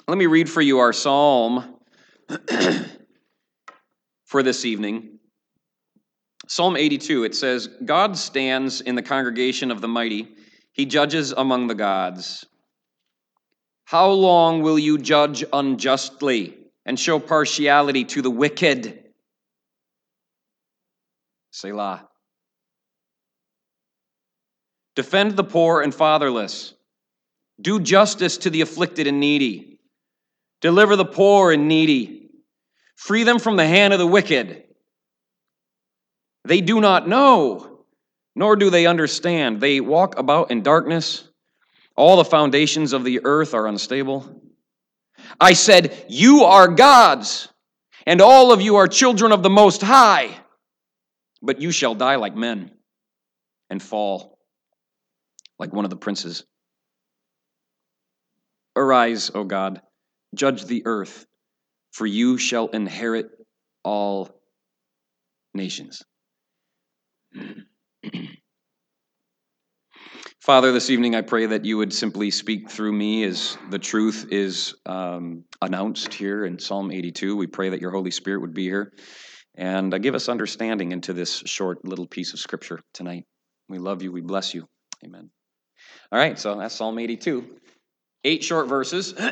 Let me read for you our psalm for this evening. Psalm 82, it says, God stands in the congregation of the mighty. He judges among the gods. How long will you judge unjustly and show partiality to the wicked? Selah. Defend the poor and fatherless. Do justice to the afflicted and needy. Deliver the poor and needy. Free them from the hand of the wicked. They do not know, nor do they understand. They walk about in darkness. All the foundations of the earth are unstable. I said, you are gods, and all of you are children of the Most High. But you shall die like men and fall like one of the princes. Arise, O God, judge the earth, for you shall inherit all nations. Father, this evening I pray that you would simply speak through me as the truth is announced here in Psalm 82. We pray that your Holy Spirit would be here and give us understanding into this short little piece of Scripture tonight. We love you. We bless you. Amen. All right, so that's Psalm 82. 8 short verses. In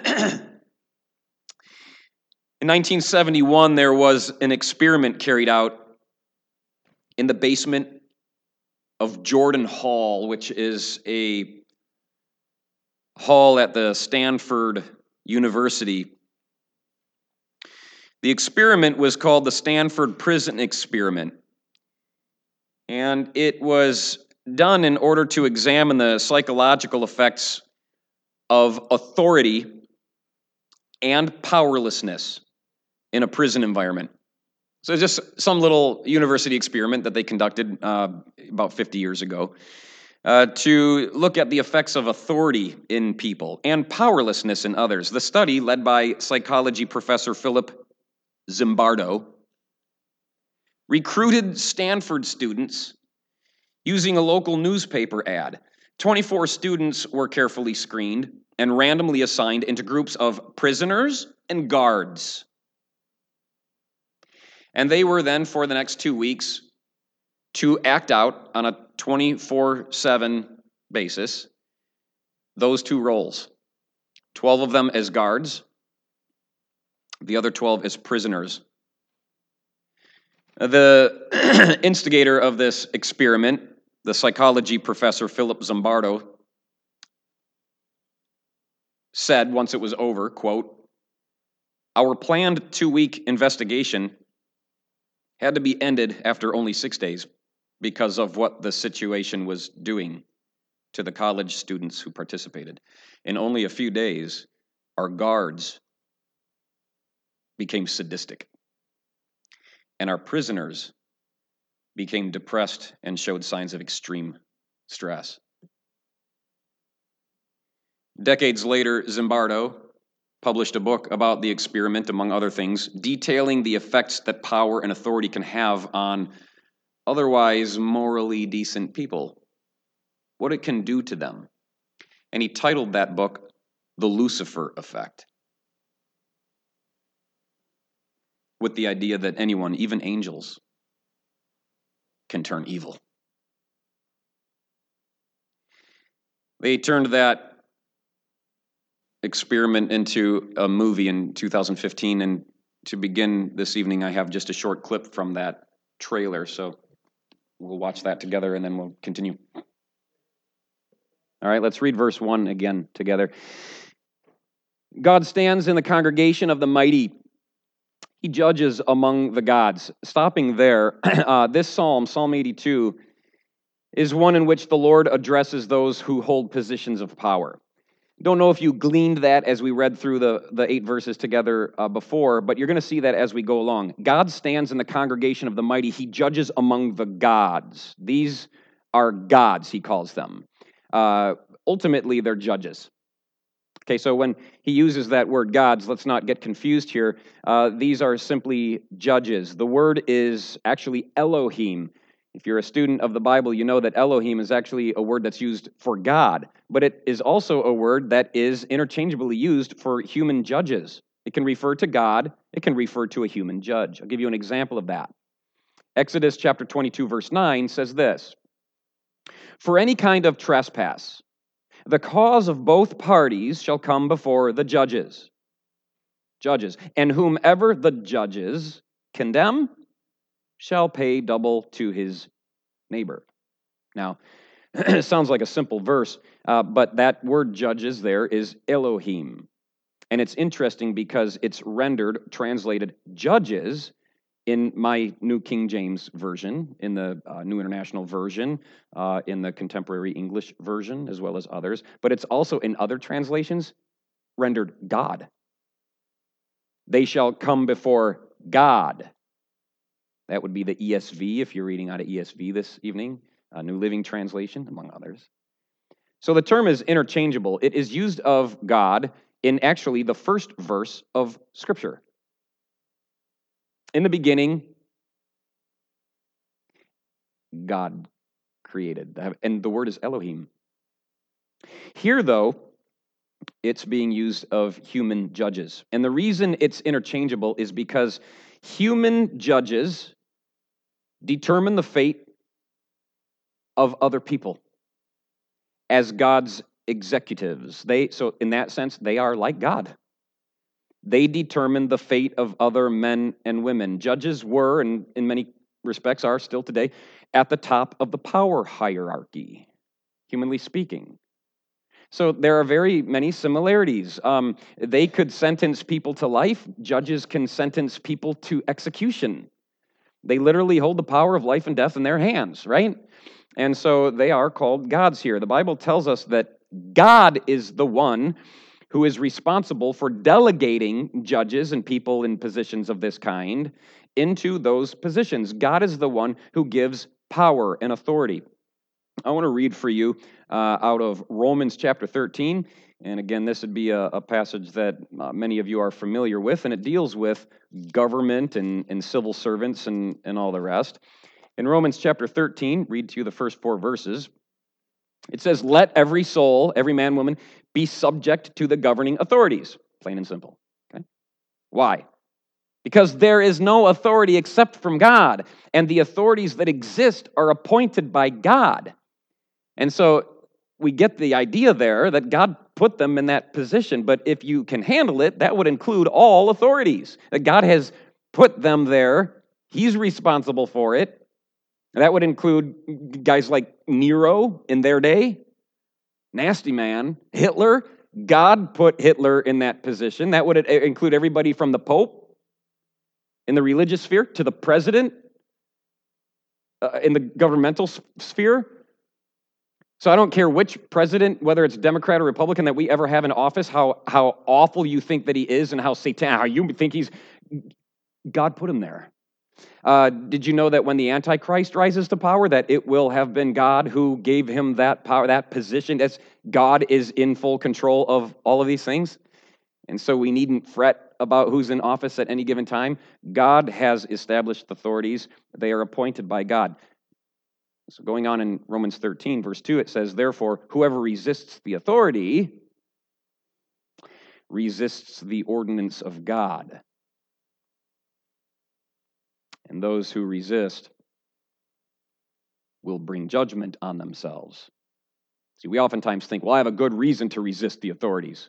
1971, there was an experiment carried out in the basement of Jordan Hall, which is a hall at the Stanford University. The experiment was called the Stanford Prison Experiment, and it was done in order to examine the psychological effects of authority and powerlessness in a prison environment. So it's just some little university experiment that they conducted about 50 years ago to look at the effects of authority in people and powerlessness in others. The study, led by psychology professor Philip Zimbardo, recruited Stanford students using a local newspaper ad. 24 students were carefully screened and randomly assigned into groups of prisoners and guards. And they were then, for the next 2 weeks, to act out on a 24/7 basis those two roles. 12 of them as guards, the other 12 as prisoners. The instigator of this experiment, the psychology professor Philip Zimbardo, said once it was over, quote, "Our planned 2-week investigation had to be ended after only 6 days because of what the situation was doing to the college students who participated. In only a few days, our guards became sadistic, and our prisoners became depressed and showed signs of extreme stress." Decades later, Zimbardo published a book about the experiment, among other things, detailing the effects that power and authority can have on otherwise morally decent people, what it can do to them. And he titled that book, The Lucifer Effect, with the idea that anyone, even angels, can turn evil. They turned that experiment into a movie in 2015, and to begin this evening, I have just a short clip from that trailer, so we'll watch that together and then we'll continue. All right, let's read verse 1 again together. God stands in the congregation of the mighty. He judges among the gods. Stopping there, this psalm, Psalm 82, is one in which the Lord addresses those who hold positions of power. Don't know if you gleaned that as we read through the 8 verses together before, but you're going to see that as we go along. God stands in the congregation of the mighty. He judges among the gods. These are gods, he calls them. Ultimately, they're judges. Okay, so when he uses that word gods, let's not get confused here. These are simply judges. The word is actually Elohim. If you're a student of the Bible, you know that Elohim is actually a word that's used for God, but it is also a word that is interchangeably used for human judges. It can refer to God, it can refer to a human judge. I'll give you an example of that. Exodus chapter 22, verse 9 says this: "For any kind of trespass, the cause of both parties shall come before the judges. And whomever the judges condemn shall pay double to his neighbor." Now, it sounds like a simple verse, but that word judges there is Elohim. And it's interesting because it's translated judges in my New King James Version, in the New International Version, in the Contemporary English Version, as well as others. But it's also in other translations rendered God. They shall come before God. That would be the ESV, if you're reading out of ESV this evening, New Living Translation, among others. So the term is interchangeable. It is used of God in actually the first verse of Scripture. In the beginning, God created, and the word is Elohim. Here, though, it's being used of human judges. And the reason it's interchangeable is because human judges determine the fate of other people as God's executives. So in that sense, they are like God. They determine the fate of other men and women. Judges were, and in many respects are still today, at the top of the power hierarchy, humanly speaking. So there are very many similarities. They could sentence people to life. Judges can sentence people to execution. They literally hold the power of life and death in their hands, right? And so they are called gods here. The Bible tells us that God is the one who is responsible for delegating judges and people in positions of this kind into those positions. God is the one who gives power and authority. I want to read for you out of Romans chapter 13. And again, this would be a passage that many of you are familiar with, and it deals with government and civil servants and all the rest. In Romans chapter 13, read to you the first 4 verses. It says, "Let every soul, every man, woman, be subject to the governing authorities." Plain and simple. Okay? Why? Because there is no authority except from God, and the authorities that exist are appointed by God. And so we get the idea there that God put them in that position, but if you can handle it, that would include all authorities. That God has put them there. He's responsible for it. That would include guys like Nero in their day, nasty man, Hitler. God put Hitler in that position. That would include everybody from the Pope in the religious sphere to the president in the governmental sphere. So I don't care which president, whether it's Democrat or Republican, that we ever have in office, how awful you think that he is and how satanic, how you think he's, God put him there. Did you know that when the Antichrist rises to power, that it will have been God who gave him that power, that position? As God is in full control of all of these things. And so we needn't fret about who's in office at any given time. God has established authorities. They are appointed by God. So going on in Romans 13, verse 2, it says, "Therefore, whoever resists the authority resists the ordinance of God. And those who resist will bring judgment on themselves." See, we oftentimes think, well, I have a good reason to resist the authorities.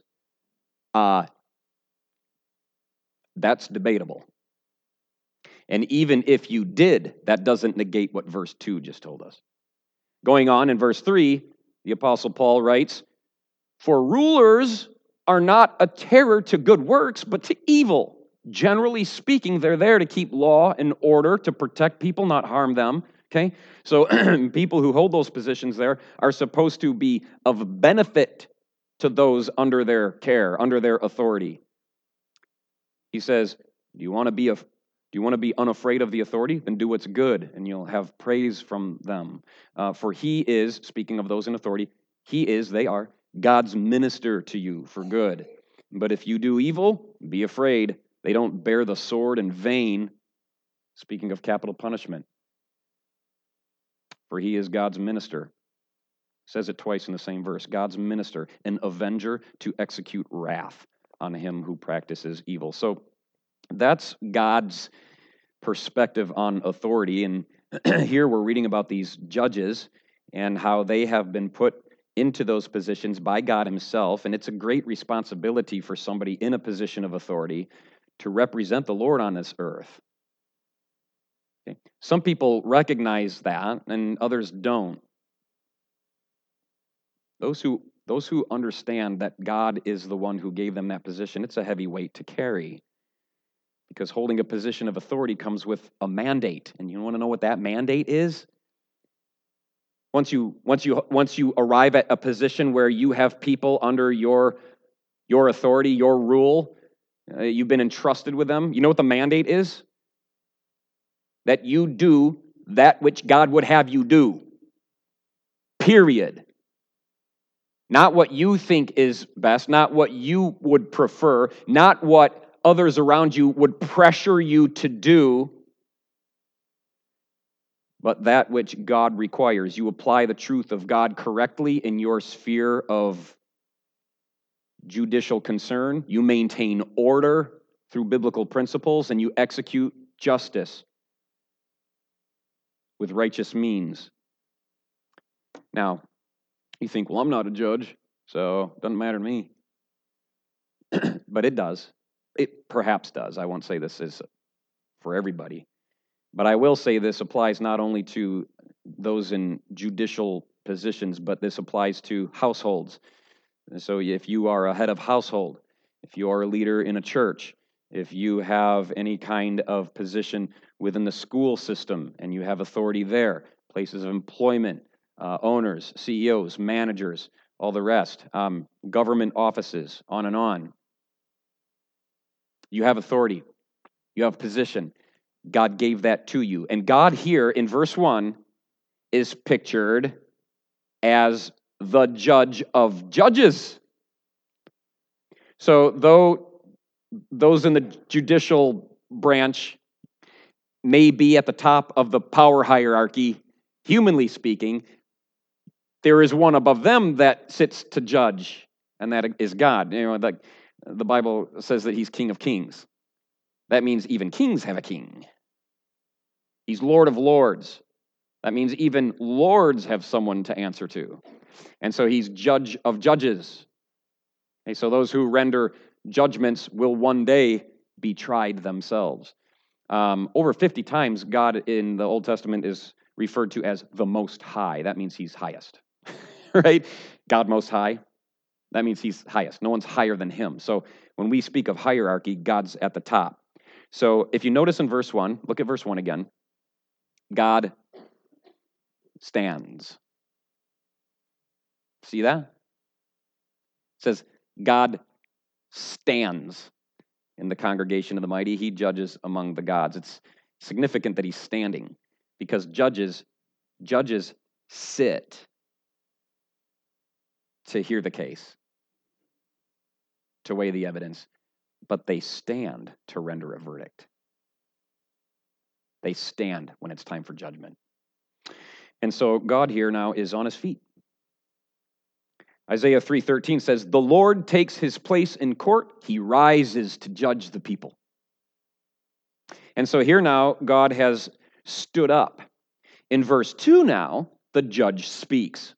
That's debatable. And even if you did, that doesn't negate what verse 2 just told us. Going on in verse 3, the Apostle Paul writes, "For rulers are not a terror to good works, but to evil. Generally speaking, they're there to keep law and order, to protect people, not harm them." Okay? So people who hold those positions there are supposed to be of benefit to those under their care, under their authority. He says, do you want to be unafraid of the authority? Then do what's good, and you'll have praise from them. For he is, speaking of those in authority, they are God's minister to you for good. But if you do evil, be afraid. They don't bear the sword in vain. Speaking of capital punishment. for he is God's minister. Says it twice in the same verse. God's minister, an avenger to execute wrath on him who practices evil. So that's God's perspective on authority. And here we're reading about these judges and how they have been put into those positions by God himself. And it's a great responsibility for somebody in a position of authority to represent the Lord on this earth. Okay. Some people recognize that and others don't. Those who understand that God is the one who gave them that position, it's a heavy weight to carry. Because holding a position of authority comes with a mandate. And you want to know what that mandate is? Once you arrive at a position where you have people under your authority, your rule, you've been entrusted with them, you know what the mandate is? That you do that which God would have you do. Period. Not what you think is best, not what you would prefer, not what others around you would pressure you to do, but that which God requires. You apply the truth of God correctly in your sphere of judicial concern. You maintain order through biblical principles, and you execute justice with righteous means. Now, you think, well, I'm not a judge, so it doesn't matter to me. But it does. It perhaps does. I won't say this is for everybody. But I will say this applies not only to those in judicial positions, but this applies to households. And so if you are a head of household, if you are a leader in a church, if you have any kind of position within the school system and you have authority there, places of employment, owners, CEOs, managers, all the rest, government offices, on and on. You have authority. You have position. God gave that to you. And God here in verse 1 is pictured as the judge of judges. So though those in the judicial branch may be at the top of the power hierarchy, humanly speaking, there is one above them that sits to judge, and that is God. You know, the Bible says that he's King of Kings. That means even kings have a king. He's Lord of Lords. That means even lords have someone to answer to. And so he's Judge of judges. Okay, so those who render judgments will one day be tried themselves. Over 50 times, God in the Old Testament is referred to as the Most High. That means he's highest, right? God Most High. That means he's highest. No one's higher than him. So when we speak of hierarchy, God's at the top. So if you notice in verse 1, look at verse 1 again. God stands. See that? It says, God stands in the congregation of the mighty. He judges among the gods. It's significant that he's standing because judges sit to hear the case, to weigh the evidence, but they stand to render a verdict. They stand when it's time for judgment. And so God here now is on his feet. Isaiah 3:13 says, "The Lord takes his place in court. He rises to judge the people." And so here now, God has stood up. In verse 2 now, the judge speaks.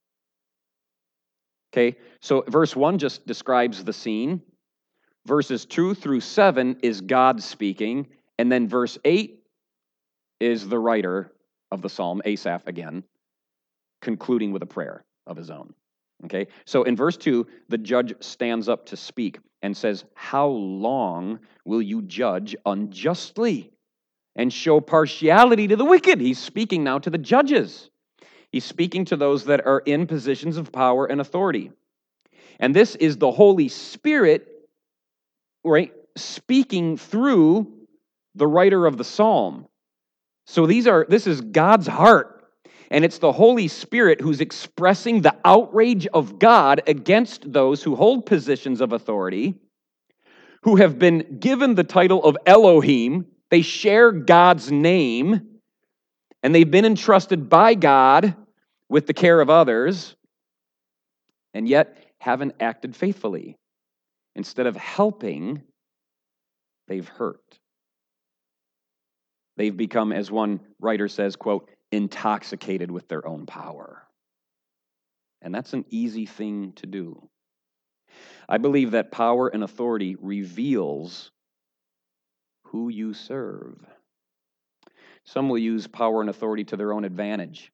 Okay, so verse 1 just describes the scene. Verses 2 through 7 is God speaking. And then verse 8 is the writer of the psalm, Asaph again, concluding with a prayer of his own. Okay, so in verse 2, the judge stands up to speak and says, "How long will you judge unjustly and show partiality to the wicked?" He's speaking now to the judges. He's speaking to those that are in positions of power and authority. And this is the Holy Spirit, right, speaking through the writer of the psalm. So this is God's heart. And it's the Holy Spirit who's expressing the outrage of God against those who hold positions of authority, who have been given the title of Elohim. They share God's name, And they've been entrusted by God with the care of others, and yet haven't acted faithfully. Instead of helping, they've hurt. They've become, as one writer says, quote, intoxicated with their own power. And that's an easy thing to do. I believe that power and authority reveals who you serve. Some will use power and authority to their own advantage.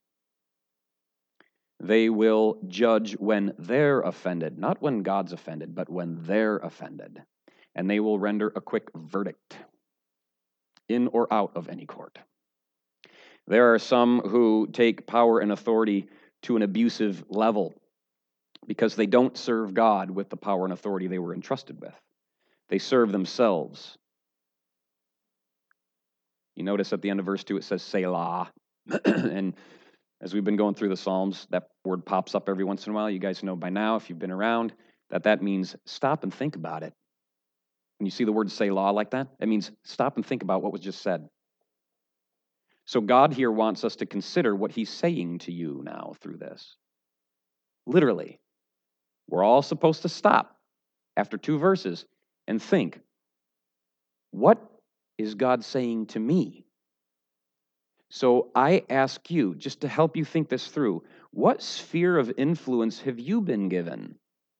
They will judge when they're offended, not when God's offended, but when they're offended. And they will render a quick verdict, in or out of any court. There are some who take power and authority to an abusive level because they don't serve God with the power and authority they were entrusted with. They serve themselves. You notice at the end of verse 2 it says Selah. And as we've been going through the Psalms, that word pops up every once in a while. You guys know by now, if you've been around, that means stop and think about it. When you see the word Selah like that, it means stop and think about what was just said. So God here wants us to consider what he's saying to you now through this. Literally. We're all supposed to stop after 2 verses and think, what is God saying to me? So I ask you, just to help you think this through, what sphere of influence have you been given?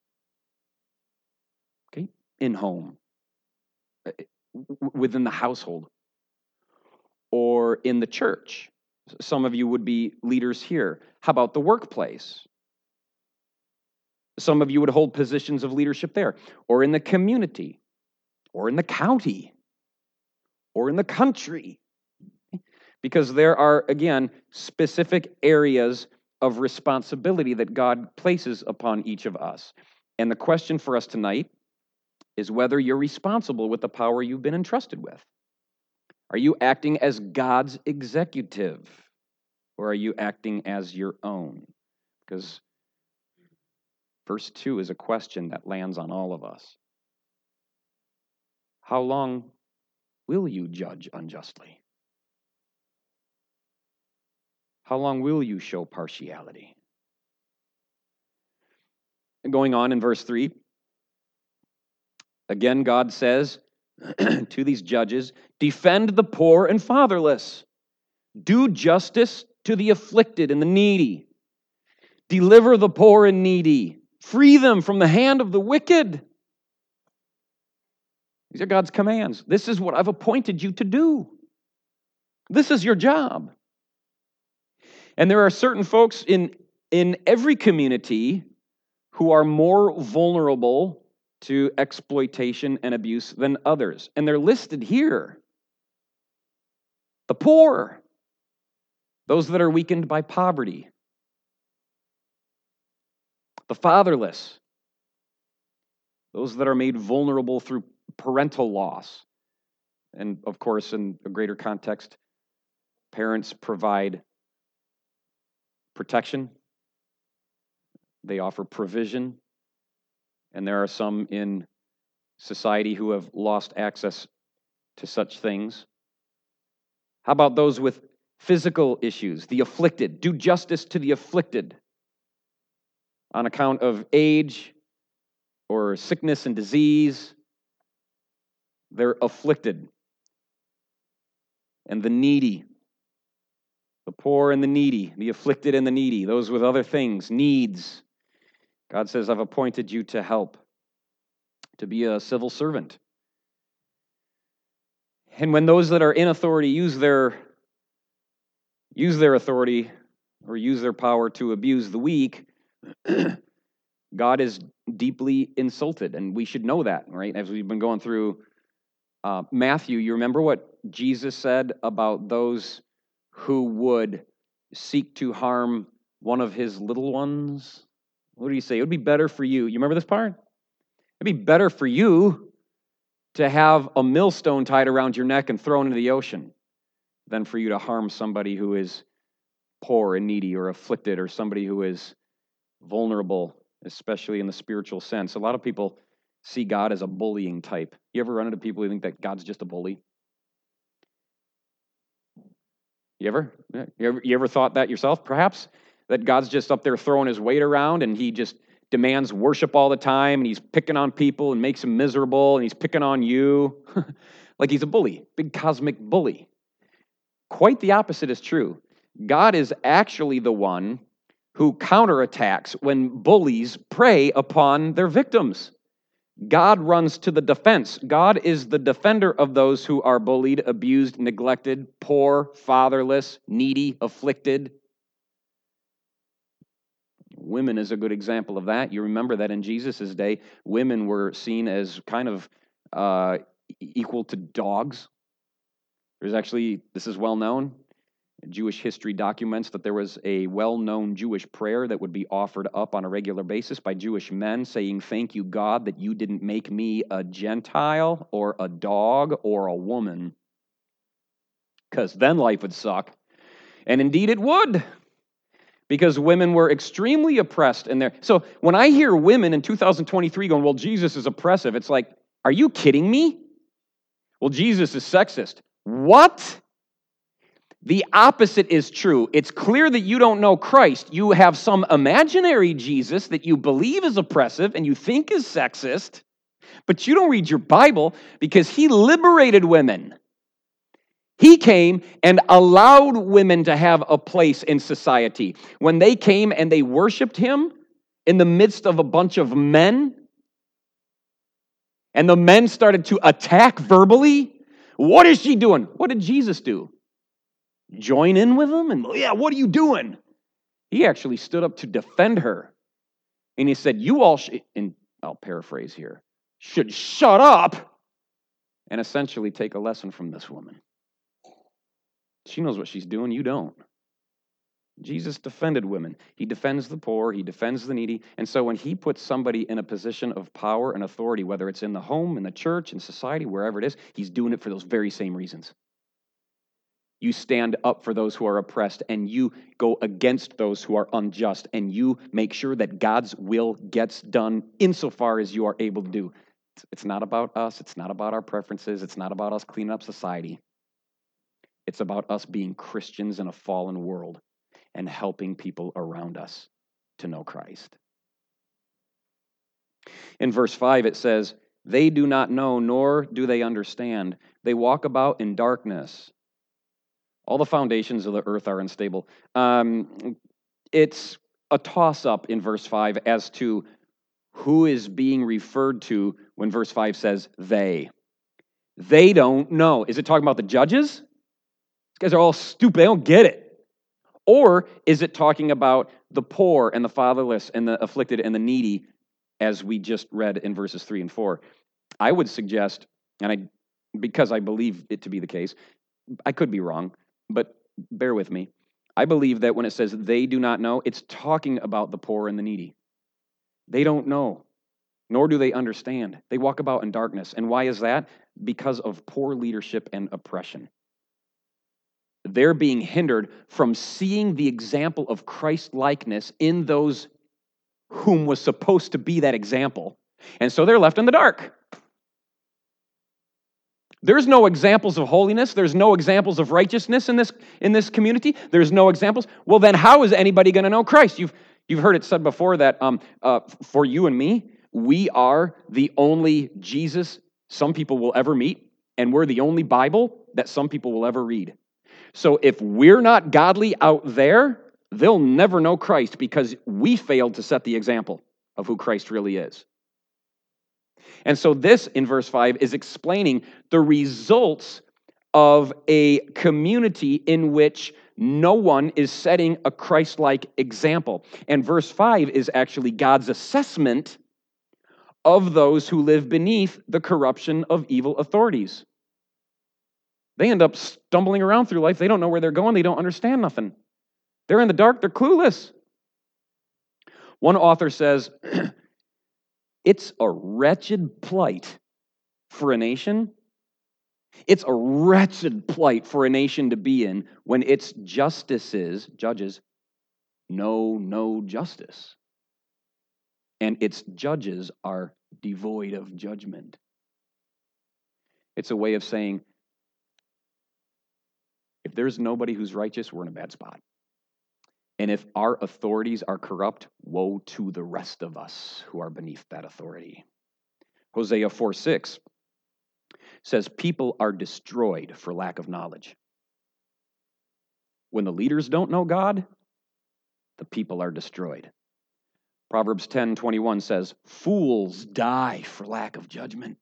Okay, in home, within the household, or in the church. Some of you would be leaders here. How about the workplace? Some of you would hold positions of leadership there, or in the community, or in the county, or in the country. Because there are, again, specific areas of responsibility that God places upon each of us. And the question for us tonight is whether you're responsible with the power you've been entrusted with. Are you acting as God's executive, or are you acting as your own? Because verse 2 is a question that lands on all of us. How long will you judge unjustly? How long will you show partiality? And going on in verse 3, again, God says to these judges, defend the poor and fatherless. Do justice to the afflicted and the needy. Deliver the poor and needy. Free them from the hand of the wicked. These are God's commands. This is what I've appointed you to do. This is your job. And there are certain folks in every community who are more vulnerable to exploitation and abuse than others. And they're listed here. The poor, those that are weakened by poverty, the fatherless, those that are made vulnerable through parental loss. And of course, in a greater context, parents provide protection. They offer provision. And there are some in society who have lost access to such things. How about those with physical issues, the afflicted? Do justice to the afflicted on account of age or sickness and disease. They're afflicted. And the needy, the poor and the needy, the afflicted and the needy, those with other things, needs. God says, I've appointed you to help, to be a civil servant. And when those that are in authority use their authority or use their power to abuse the weak, God is deeply insulted, and we should know that, right? As we've been going through Matthew, you remember what Jesus said about those who would seek to harm one of his little ones? What did he say? It would be better for you. You remember this part? It'd be better for you to have a millstone tied around your neck and thrown into the ocean than for you to harm somebody who is poor and needy or afflicted or somebody who is vulnerable, especially in the spiritual sense. A lot of people see God as a bullying type. You ever run into people who think that God's just a bully? You ever thought that yourself, perhaps? That God's just up there throwing his weight around and he just demands worship all the time and he's picking on people and makes them miserable and he's picking on you like he's a bully, big cosmic bully. Quite the opposite is true. God is actually the one who counterattacks when bullies prey upon their victims. God runs to the defense. God is the defender of those who are bullied, abused, neglected, poor, fatherless, needy, afflicted. Women is a good example of that. You remember that in Jesus' day, women were seen as kind of equal to dogs. This is well known. Jewish history documents that there was a well-known Jewish prayer that would be offered up on a regular basis by Jewish men saying, "Thank you, God, that you didn't make me a Gentile or a dog or a woman, because then life would suck." And indeed it would, because women were extremely oppressed in there. So when I hear women in 2023 going, "Well, Jesus is oppressive," it's like, are you kidding me? Well, Jesus is sexist. What? The opposite is true. It's clear that you don't know Christ. You have some imaginary Jesus that you believe is oppressive and you think is sexist, but you don't read your Bible because he liberated women. He came and allowed women to have a place in society. When they came and they worshiped him in the midst of a bunch of men, and the men started to attack verbally, what is she doing? What did Jesus do? Join in with them? And, yeah, what are you doing? He actually stood up to defend her. And he said, you all, and I'll paraphrase here, should shut up and essentially take a lesson from this woman. She knows what she's doing, you don't. Jesus defended women. He defends the poor, he defends the needy. And so when he puts somebody in a position of power and authority, whether it's in the home, in the church, in society, wherever it is, he's doing it for those very same reasons. You stand up for those who are oppressed, and you go against those who are unjust, and you make sure that God's will gets done insofar as you are able to do. It's not about us. It's not about our preferences. It's not about us cleaning up society. It's about us being Christians in a fallen world and helping people around us to know Christ. In verse 5, it says, "They do not know, nor do they understand. They walk about in darkness. All the foundations of the earth are unstable." It's a toss-up in verse 5 as to who is being referred to when verse 5 says they. They don't know. Is it talking about the judges? These guys are all stupid. They don't get it. Or is it talking about the poor and the fatherless and the afflicted and the needy, as we just read in verses 3 and 4? I would suggest, because I believe it to be the case, I could be wrong, but bear with me. I believe that when it says they do not know, it's talking about the poor and the needy. They don't know, nor do they understand. They walk about in darkness. And why is that? Because of poor leadership and oppression. They're being hindered from seeing the example of Christ-likeness in those whom was supposed to be that example. And so they're left in the dark. There's no examples of holiness. There's no examples of righteousness in this community. There's no examples. Well, then how is anybody going to know Christ? You've heard it said before that for you and me, we are the only Jesus some people will ever meet, and we're the only Bible that some people will ever read. So if we're not godly out there, they'll never know Christ because we failed to set the example of who Christ really is. And so this, in verse 5, is explaining the results of a community in which no one is setting a Christ-like example. And verse 5 is actually God's assessment of those who live beneath the corruption of evil authorities. They end up stumbling around through life. They don't know where they're going. They don't understand nothing. They're in the dark. They're clueless. One author says, it's a wretched plight for a nation. It's a wretched plight for a nation to be in when its judges, know no justice. And its judges are devoid of judgment. It's a way of saying, if If there's nobody who's righteous, we're in a bad spot. And if our authorities are corrupt, woe to the rest of us who are beneath that authority. Hosea 4:6 says, people are destroyed for lack of knowledge. When the leaders don't know God, the people are destroyed. Proverbs 10:21 says, fools die for lack of judgment.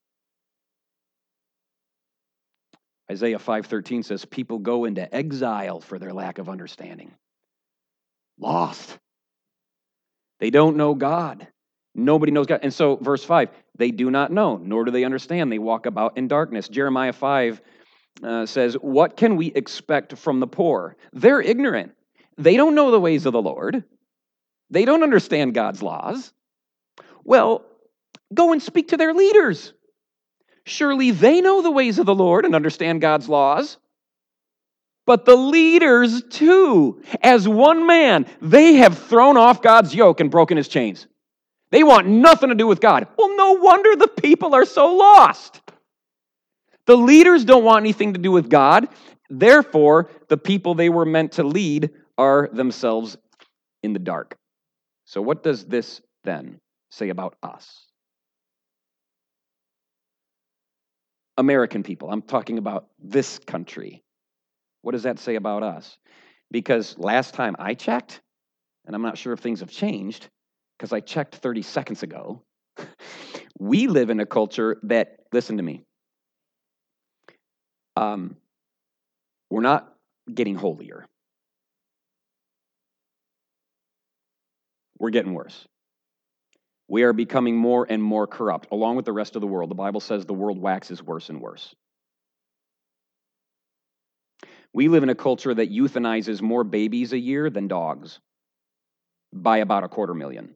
Isaiah 5:13 says, people go into exile for their lack of understanding. Lost. They don't know God. Nobody knows God. And so, verse 5, they do not know, nor do they understand. They walk about in darkness. Jeremiah 5 says, what can we expect from the poor? They're ignorant. They don't know the ways of the Lord. They don't understand God's laws. Well, go and speak to their leaders. Surely they know the ways of the Lord and understand God's laws. But the leaders, too, as one man, they have thrown off God's yoke and broken his chains. They want nothing to do with God. Well, no wonder the people are so lost. The leaders don't want anything to do with God. Therefore, the people they were meant to lead are themselves in the dark. So what does this then say about us? American people, I'm talking about this country. What does that say about us? Because last time I checked, and I'm not sure if things have changed, because I checked 30 seconds ago, we live in a culture that, listen to me, we're not getting holier. We're getting worse. We are becoming more and more corrupt, along with the rest of the world. The Bible says the world waxes worse and worse. We live in a culture that euthanizes more babies a year than dogs, by about 250,000.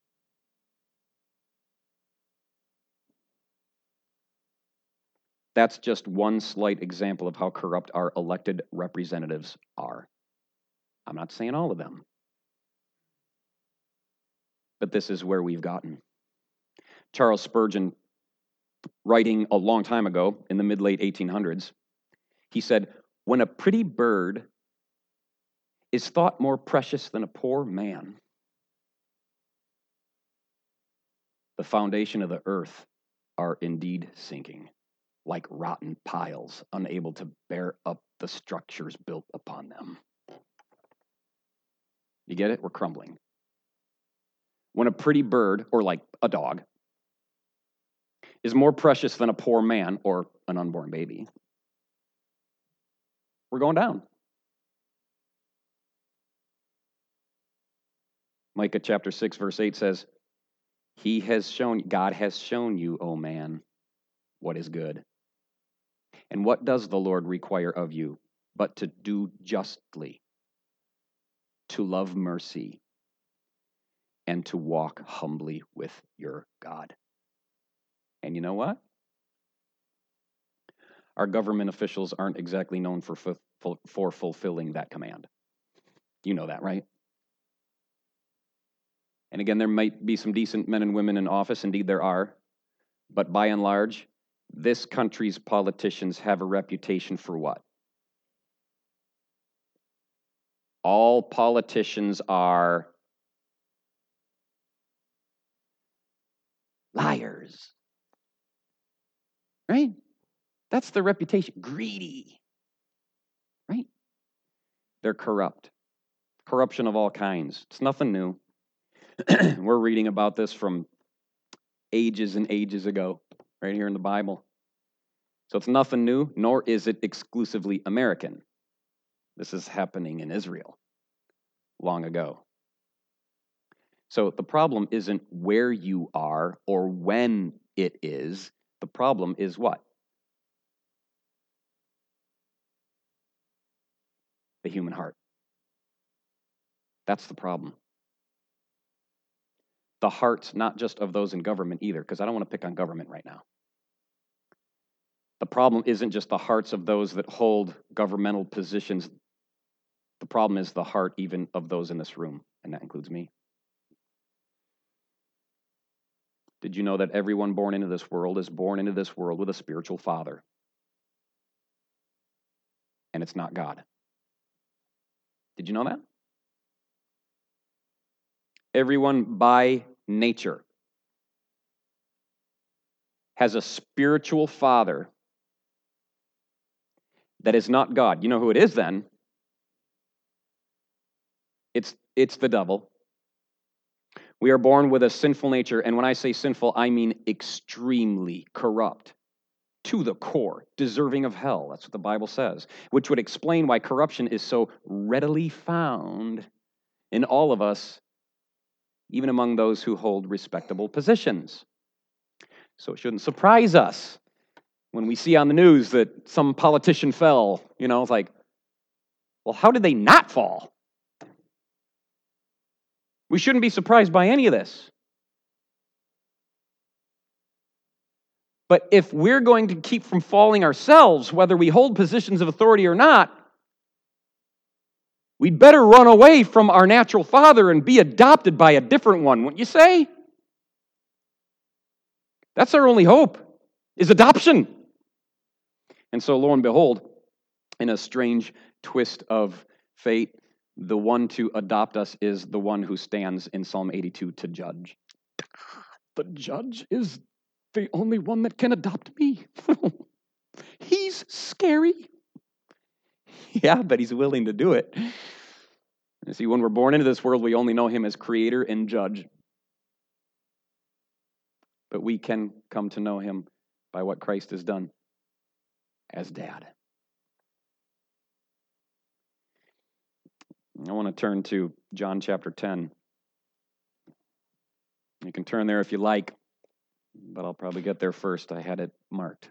That's just one slight example of how corrupt our elected representatives are. I'm not saying all of them, but this is where we've gotten. Charles Spurgeon, writing a long time ago in the mid-late 1800s, he said, when a pretty bird is thought more precious than a poor man, the foundation of the earth are indeed sinking, like rotten piles, unable to bear up the structures built upon them. You get it? We're crumbling. When a pretty bird, or like a dog, is more precious than a poor man or an unborn baby, we're going down. Micah chapter 6, verse 8 says, God has shown you, O man, what is good. And what does the Lord require of you but to do justly, to love mercy, and to walk humbly with your God? And you know what? Our government officials aren't exactly known for fulfilling that command. You know that, right? And again, there might be some decent men and women in office. Indeed, there are. But by and large, this country's politicians have a reputation for what? All politicians are liars. Right? That's their reputation. Greedy. Right? They're corrupt. Corruption of all kinds. It's nothing new. We're reading about this from ages and ages ago, right here in the Bible. So it's nothing new, nor is it exclusively American. This is happening in Israel long ago. So the problem isn't where you are or when it is. The problem is what? The human heart. That's the problem. The hearts, not just of those in government either, because I don't want to pick on government right now. The problem isn't just the hearts of those that hold governmental positions. The problem is the heart even of those in this room, and that includes me. Did you know that everyone born into this world is born into this world with a spiritual father? and it's not God. Did you know that? Everyone by nature has a spiritual father that is not God. You know who it is then? It's the devil. We are born with a sinful nature, and when I say sinful, I mean extremely corrupt, to the core, deserving of hell. That's what the Bible says, which would explain why corruption is so readily found in all of us, even among those who hold respectable positions. So it shouldn't surprise us when we see on the news that some politician fell. It's like, well, how did they not fall? We shouldn't be surprised by any of this. But if we're going to keep from falling ourselves, whether we hold positions of authority or not, we'd better run away from our natural father and be adopted by a different one, wouldn't you say? That's our only hope, is adoption. And so, lo and behold, in a strange twist of fate, the one to adopt us is the one who stands in Psalm 82 to judge. The judge is the only one that can adopt me. He's scary. Yeah, but he's willing to do it. You see, when we're born into this world, we only know him as creator and judge. But we can come to know him by what Christ has done as dad. I want to turn to John chapter 10. You can turn there if you like, but I'll probably get there first. I had it marked.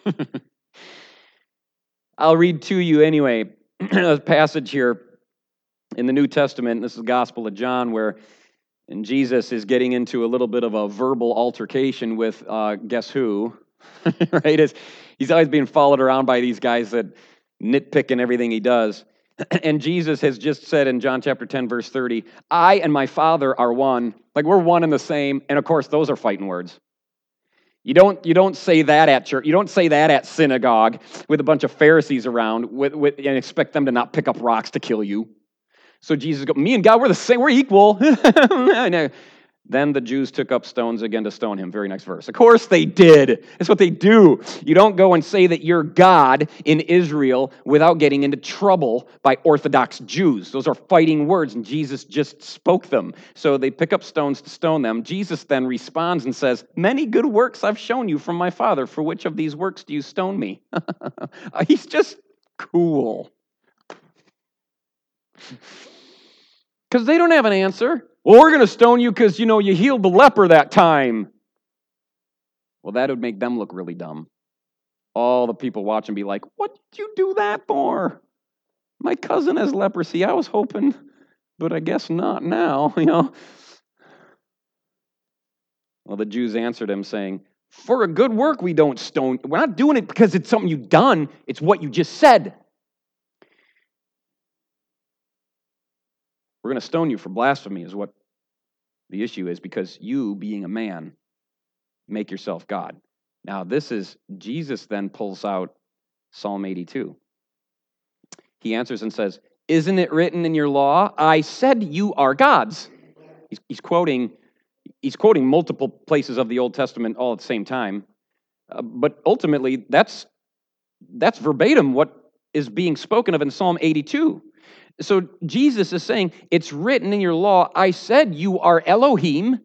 I'll read to you anyway a passage here in the New Testament. This is the Gospel of John, where Jesus is getting into a little bit of a verbal altercation with guess who, right? He's always being followed around by these guys that nitpick in everything he does. And Jesus has just said in John chapter 10, verse 30, I and my Father are one. Like, we're one and the same. And of course, those are fighting words. You don't say that at church. You don't say that at synagogue with a bunch of Pharisees around and expect them to not pick up rocks to kill you. So Jesus goes, me and God, we're the same. We're equal. Then the Jews took up stones again to stone him. Very next verse. Of course they did. That's what they do. You don't go and say that you're God in Israel without getting into trouble by Orthodox Jews. Those are fighting words, and Jesus just spoke them. So they pick up stones to stone them. Jesus then responds and says, many good works I've shown you from my Father. For which of these works do you stone me? He's just cool. Because they don't have an answer. Well, we're going to stone you because, you healed the leper that time. Well, that would make them look really dumb. All the people watching be like, what did you do that for? My cousin has leprosy. I was hoping, but I guess not now, Well, the Jews answered him saying, for a good work we don't stone. We're not doing it because it's something you've done. It's what you just said. We're going to stone you for blasphemy is what the issue is, because you, being a man, make yourself God. Now, this is, Jesus then pulls out Psalm 82. He answers and says, isn't it written in your law, I said you are gods? He's quoting multiple places of the Old Testament all at the same time. But ultimately, that's verbatim what is being spoken of in Psalm 82. So Jesus is saying, it's written in your law, I said you are Elohim.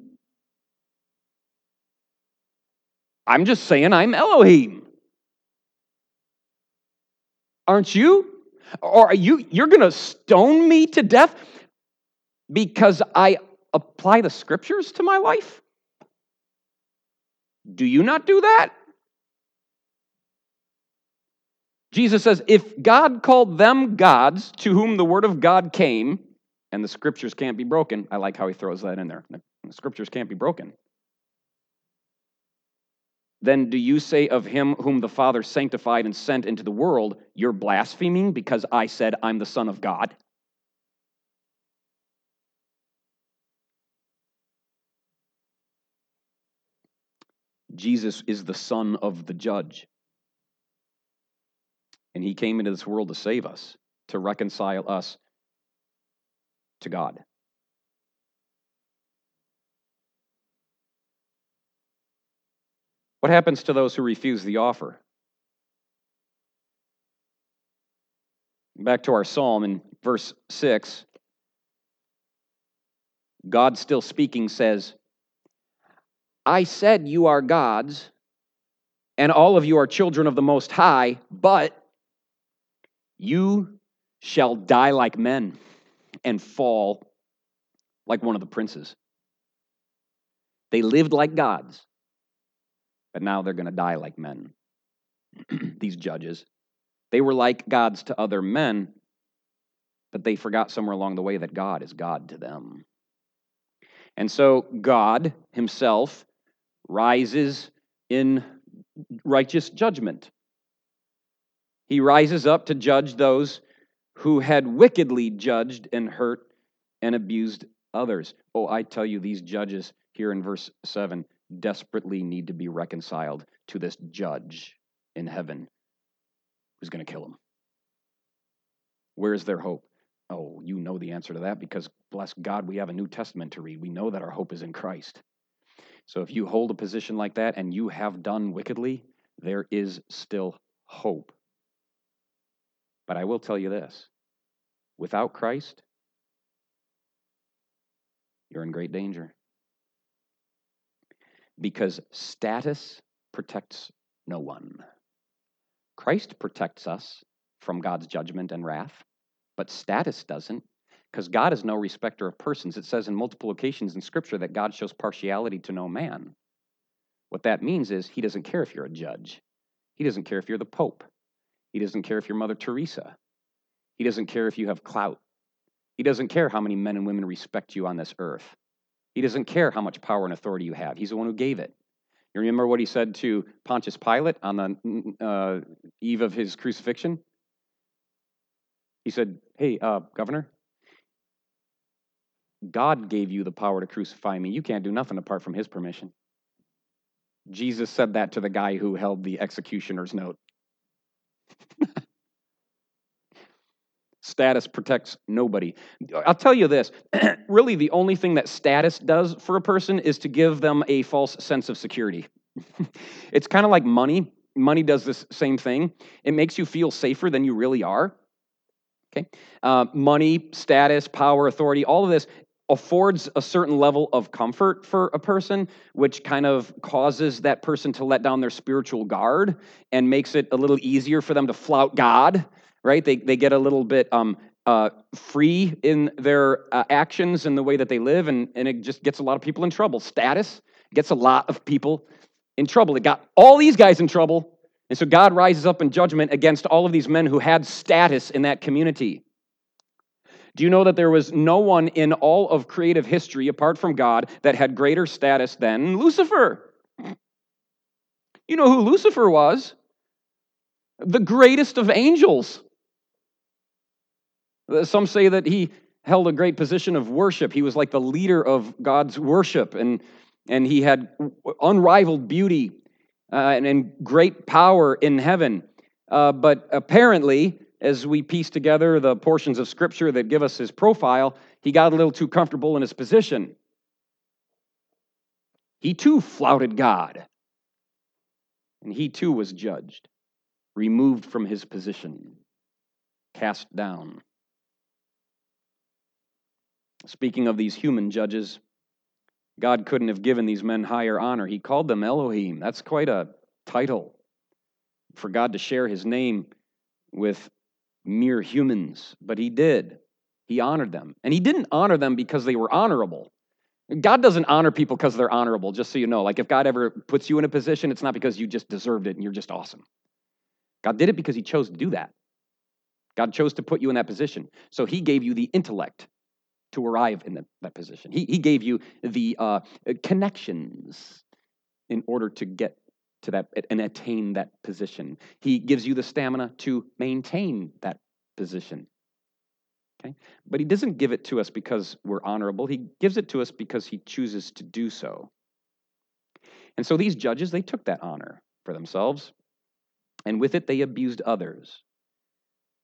I'm just saying I'm Elohim. Aren't you? Or are you're going to stone me to death because I apply the scriptures to my life? Do you not do that? Jesus says, if God called them gods to whom the word of God came, and the scriptures can't be broken, I like how he throws that in there. The scriptures can't be broken. Then do you say of him whom the Father sanctified and sent into the world, you're blaspheming because I said I'm the Son of God? Jesus is the Son of the Judge. And he came into this world to save us, to reconcile us to God. What happens to those who refuse the offer? Back to our psalm in verse 6, God still speaking says, I said you are gods, and all of you are children of the Most High, but you shall die like men and fall like one of the princes. They lived like gods, but now they're going to die like men. These judges. They were like gods to other men, but they forgot somewhere along the way that God is God to them. And so God himself rises in righteous judgment. He rises up to judge those who had wickedly judged and hurt and abused others. Oh, I tell you, these judges here in verse 7 desperately need to be reconciled to this judge in heaven who's going to kill them. Where's their hope? Oh, you know the answer to that because, bless God, we have a New Testament to read. We know that our hope is in Christ. So if you hold a position like that and you have done wickedly, there is still hope. But I will tell you this, without Christ, you're in great danger. Because status protects no one. Christ protects us from God's judgment and wrath, but status doesn't, because God is no respecter of persons. It says in multiple occasions in Scripture that God shows partiality to no man. What that means is he doesn't care if you're a judge. He doesn't care if you're the Pope. He doesn't care if you're Mother Teresa. He doesn't care if you have clout. He doesn't care how many men and women respect you on this earth. He doesn't care how much power and authority you have. He's the one who gave it. You remember what he said to Pontius Pilate on the eve of his crucifixion? He said, hey, governor, God gave you the power to crucify me. You can't do nothing apart from his permission. Jesus said that to the guy who held the executioner's note. Status protects nobody. I'll tell you this, really the only thing that status does for a person is to give them a false sense of security. It's kind of like money. Money does this same thing. It makes you feel safer than you really are. Okay, money, status, power, authority, all of this affords a certain level of comfort for a person, which kind of causes that person to let down their spiritual guard and makes it a little easier for them to flout God, right? They get a little bit free in their actions and the way that they live, and it just gets a lot of people in trouble. Status gets a lot of people in trouble. It got all these guys in trouble. And so God rises up in judgment against all of these men who had status in that community. Do you know that there was no one in all of creative history, apart from God, that had greater status than Lucifer? You know who Lucifer was? The greatest of angels. Some say that he held a great position of worship. He was like the leader of God's worship, and he had unrivaled beauty and great power in heaven. But apparently, as we piece together the portions of Scripture that give us his profile, he got a little too comfortable in his position. He too flouted God. And he too was judged, removed from his position, cast down. Speaking of these human judges, God couldn't have given these men higher honor. He called them Elohim. That's quite a title for God to share his name with mere humans, but he did. He honored them. And he didn't honor them because they were honorable. God doesn't honor people because they're honorable, just so you know. Like if God ever puts you in a position, it's not because you just deserved it and you're just awesome. God did it because he chose to do that. God chose to put you in that position. So he gave you the intellect to arrive in that position. He gave you the connections in order to get to that and attain that position. He gives you the stamina to maintain that position. Okay? But he doesn't give it to us because we're honorable. He gives it to us because he chooses to do so. And so these judges, they took that honor for themselves, and with it they abused others.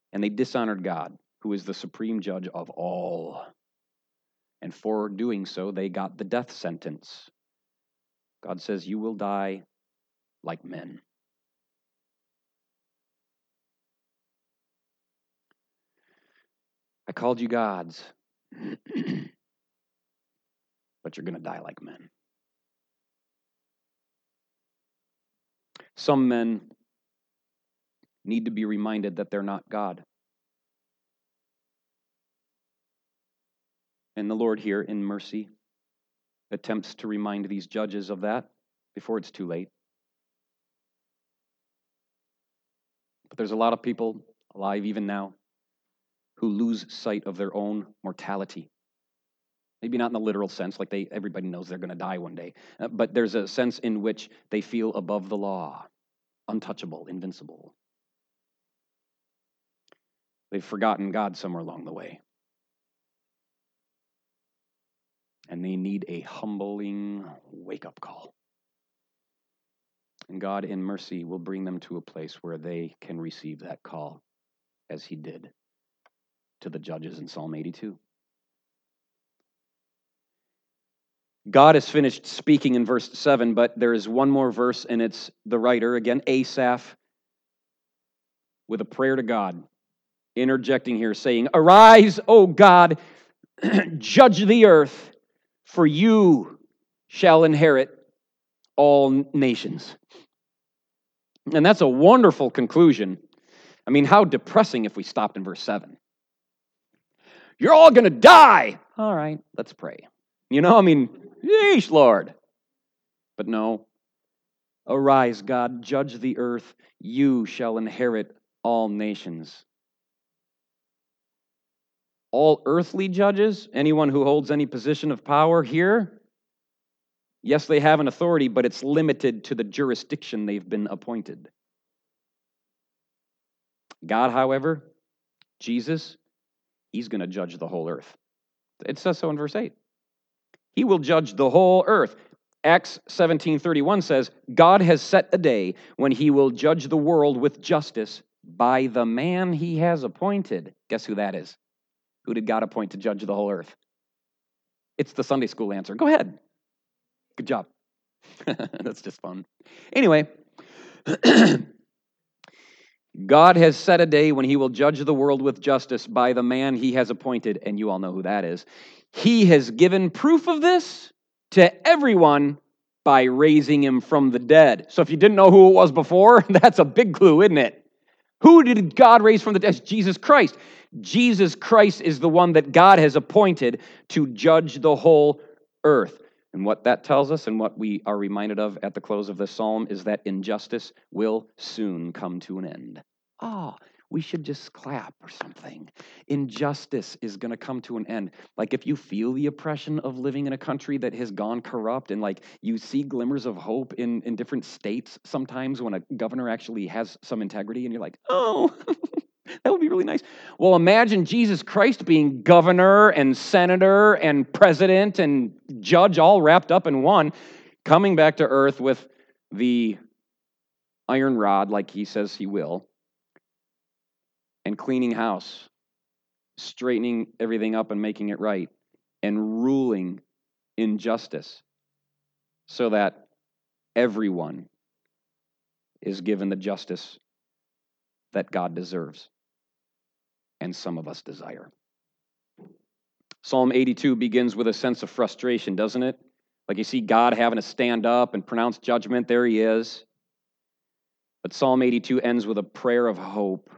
And they dishonored God, who is the supreme judge of all. And for doing so, they got the death sentence. God says, you will die like men. I called you gods, but you're going to die like men. Some men need to be reminded that they're not God. And the Lord here, in mercy, attempts to remind these judges of that before it's too late. But there's a lot of people alive even now who lose sight of their own mortality. Maybe not in the literal sense, like everybody knows they're going to die one day, but there's a sense in which they feel above the law, untouchable, invincible. They've forgotten God somewhere along the way. And they need a humbling wake-up call. And God, in mercy, will bring them to a place where they can receive that call, as he did to the judges in Psalm 82. God has finished speaking in verse 7, but there is one more verse, and it's the writer, again, Asaph, with a prayer to God, interjecting here, saying, "Arise, O God, judge the earth, for you shall inherit all nations." And that's a wonderful conclusion. I mean, how depressing if we stopped in verse 7. You're all going to die. All right, let's pray. Yeesh, Lord. But no. Arise, God, judge the earth. You shall inherit all nations. All earthly judges, anyone who holds any position of power here, yes, they have an authority, but it's limited to the jurisdiction they've been appointed. God, however, Jesus, he's going to judge the whole earth. It says so in verse 8. He will judge the whole earth. Acts 17:31 says, God has set a day when he will judge the world with justice by the man he has appointed. Guess who that is? Who did God appoint to judge the whole earth? It's the Sunday school answer. Go ahead. Good job. That's just fun. Anyway, God has set a day when he will judge the world with justice by the man he has appointed, and you all know who that is. He has given proof of this to everyone by raising him from the dead. So if you didn't know who it was before, that's a big clue, isn't it? Who did God raise from the dead? Jesus Christ. Jesus Christ is the one that God has appointed to judge the whole earth. And what that tells us, and what we are reminded of at the close of this psalm, is that injustice will soon come to an end. We should just clap or something. Injustice is going to come to an end. Like if you feel the oppression of living in a country that has gone corrupt, and like you see glimmers of hope in different states sometimes when a governor actually has some integrity, and you're like, oh, that would be really nice. Well, imagine Jesus Christ being governor and senator and president and judge all wrapped up in one, coming back to earth with the iron rod like he says he will, and cleaning house, straightening everything up and making it right, and ruling in justice so that everyone is given the justice that God deserves and some of us desire. Psalm 82 begins with a sense of frustration, doesn't it? Like you see God having to stand up and pronounce judgment. There he is. But Psalm 82 ends with a prayer of hope.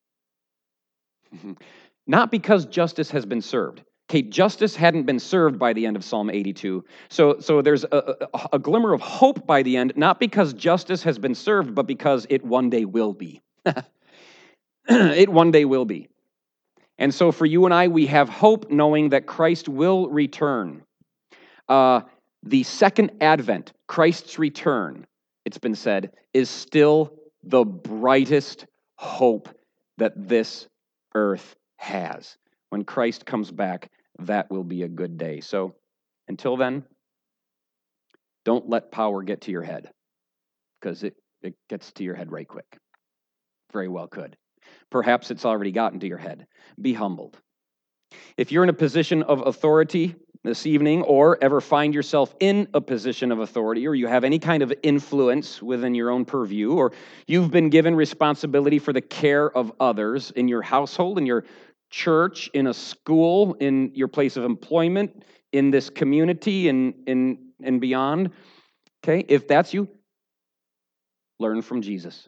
Not because justice has been served. Okay, justice hadn't been served by the end of Psalm 82. So there's a glimmer of hope by the end, not because justice has been served, but because it one day will be. It one day will be. And so for you and I, we have hope knowing that Christ will return. The second advent, Christ's return, it's been said, is still the brightest hope that this earth has. When Christ comes back, that will be a good day. So until then, don't let power get to your head, because it gets to your head right quick. Very well could. Perhaps it's already gotten to your head. Be humbled. If you're in a position of authority this evening, or ever find yourself in a position of authority, or you have any kind of influence within your own purview, or you've been given responsibility for the care of others in your household, in your church, in a school, in your place of employment, in this community, and beyond, okay, if that's you, learn from Jesus.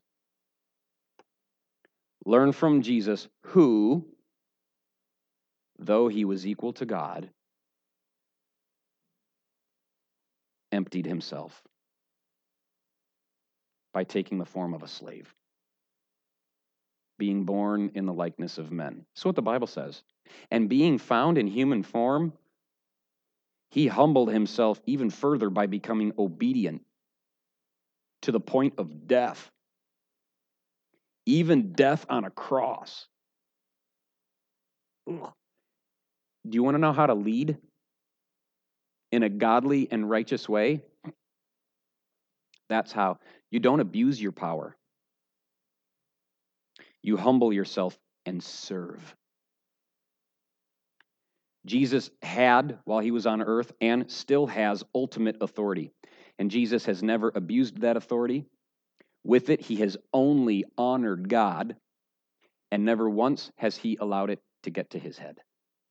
Learn from Jesus, who, though he was equal to God, emptied himself by taking the form of a slave, being born in the likeness of men. That's what the Bible says. And being found in human form, he humbled himself even further by becoming obedient to the point of death, even death on a cross. Ugh. Do you want to know how to lead in a godly and righteous way? That's how. You don't abuse your power. You humble yourself and serve. Jesus had, while he was on earth, and still has ultimate authority. And Jesus has never abused that authority. With it, he has only honored God, and never once has he allowed it to get to his head.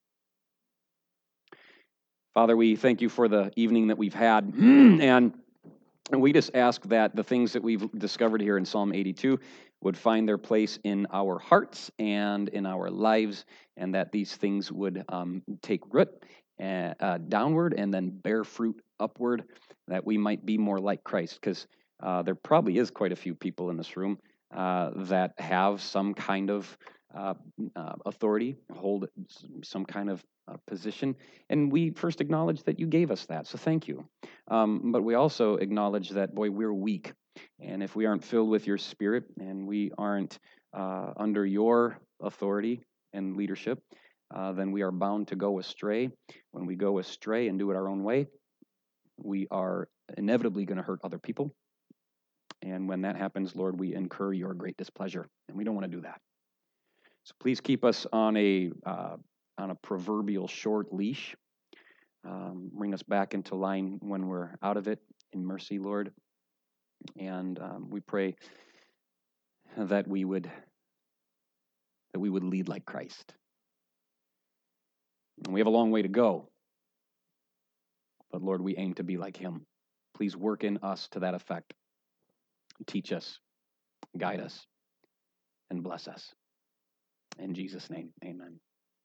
Father, we thank you for the evening that we've had, and we just ask that the things that we've discovered here in Psalm 82 would find their place in our hearts and in our lives, and that these things would take root downward and then bear fruit upward, that we might be more like Christ, because there probably is quite a few people in this room that have some kind of authority, hold some kind of position, and we first acknowledge that you gave us that, so thank you. But we also acknowledge that, boy, we're weak, and if we aren't filled with your Spirit and we aren't under your authority and leadership, then we are bound to go astray. When we go astray and do it our own way, we are inevitably going to hurt other people. And when that happens, Lord, we incur your great displeasure, and we don't want to do that. So please keep us on a proverbial short leash. Bring us back into line when we're out of it in mercy, Lord. And we pray that we would lead like Christ. And we have a long way to go, but Lord, we aim to be like him. Please work in us to that effect. Teach us, guide us, and bless us. In Jesus' name, amen.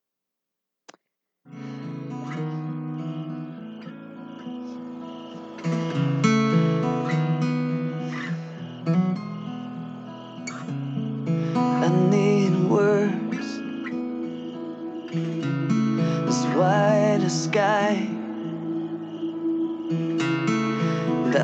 I need words as white as sky